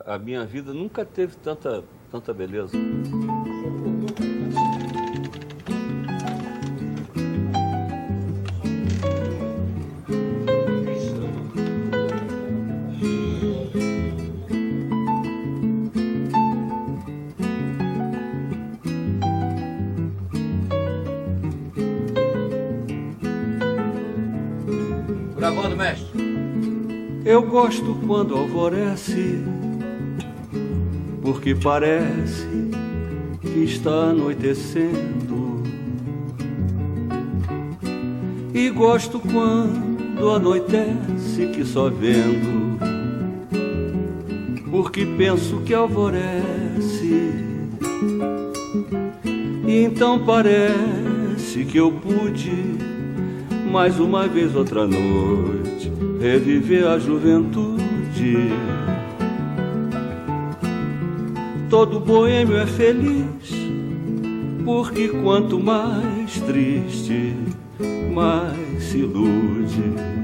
a minha vida nunca teve tanta beleza. Gravando, mestre. Eu gosto quando alvorece, porque parece que está anoitecendo. E gosto quando anoitece, que só vendo, porque penso que alvorece. E então parece que eu pude, mais uma vez outra noite, reviver a juventude. Todo boêmio é feliz, porque quanto mais triste, mais se ilude.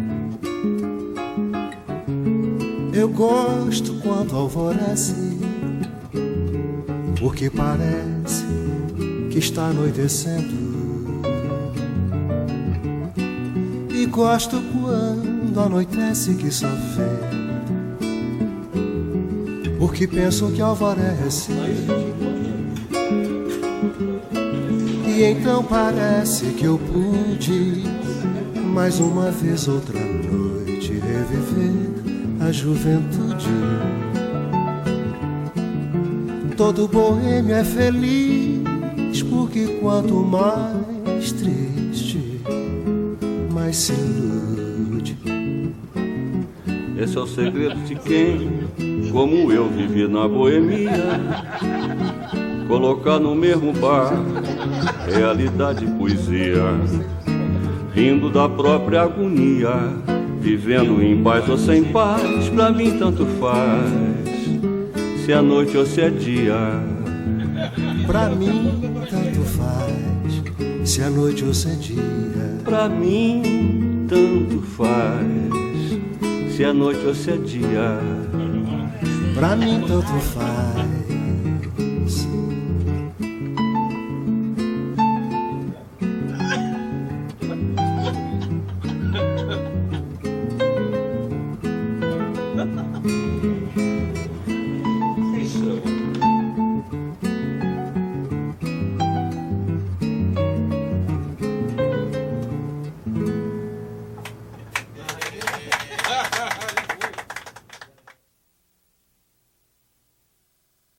Eu gosto quando alvorece, porque parece que está anoitecendo. E gosto quando anoitece, que só vendo, porque penso que alvorece. E então parece que eu pude, mais uma vez outra noite, reviver a juventude. Todo boêmio é feliz, porque quanto mais triste, mais se ilude. Esse é o segredo de quem, como eu, vivi na boemia, colocar no mesmo bar realidade e poesia, rindo da própria agonia, vivendo em paz ou sem paz, pra mim tanto faz, se é noite ou se é dia. Pra mim tanto faz, se é noite ou se é dia. Pra mim tanto faz, se é noite ou se é dia. Pra mim tanto faz,